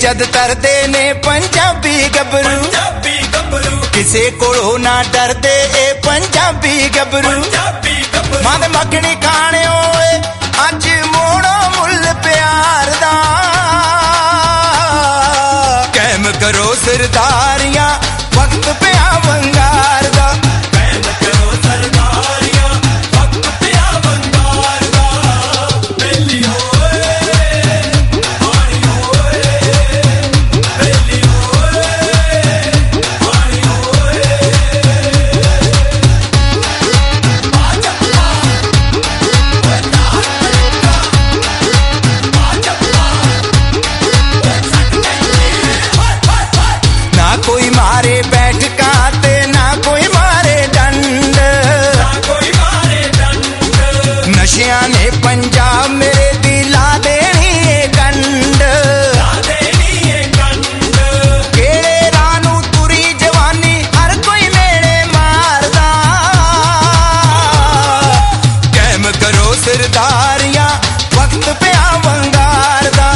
जद तरदे ने पंजाबी गबरू किसे कोलों ना डरदे ए पंजाबी गबरू मां दे मखनी खाने ओए अज मोड़ो मुल प्यार दा कैम करो सरदारियां वक्त पिया वंगार दा कोई मारे बैठका ते ना कोई मारे डंड नशिया ने पंजाब मेरे दिला देनी है गंड केड़े रानू तुरी जवानी हर कोई मेरे मारदा कैम करो सरदारियां वक्त पिया वंगार दा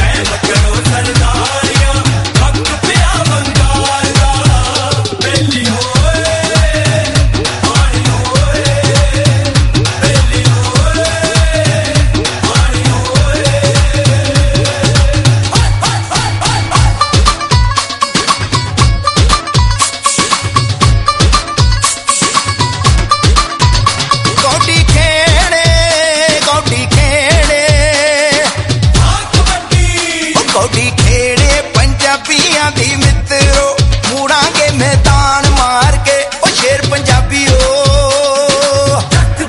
पंजाबियां दी मित्रो मुड़ांगे मैदान मार के ओ शेर पंजाबी ओ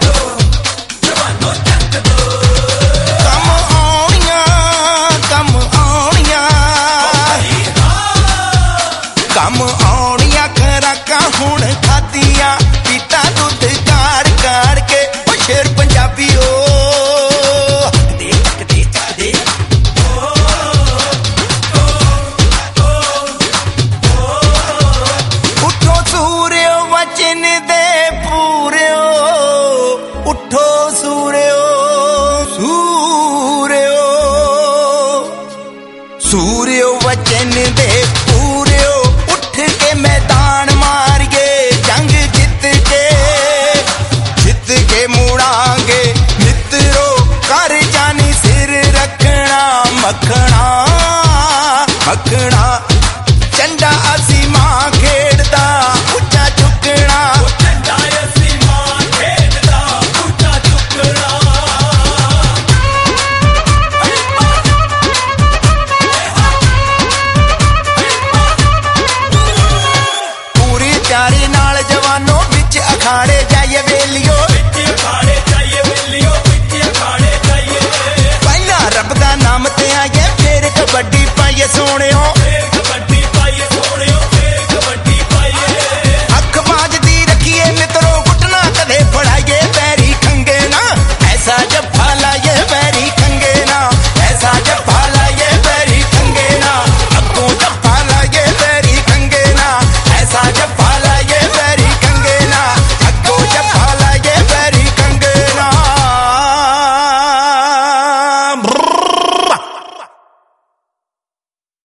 कम आउणियां खराकां हुण खादियां पीता दुध काड़ काड़ के ओ शेर पंजाबी ओ उठो सूर्यो सूर्यो सूर्यो वचन दे पूर्यो उठ के मैदान मारिए जंग जित के मुड़ांगे मित्रो कर जानी सिर रखना मखना मखना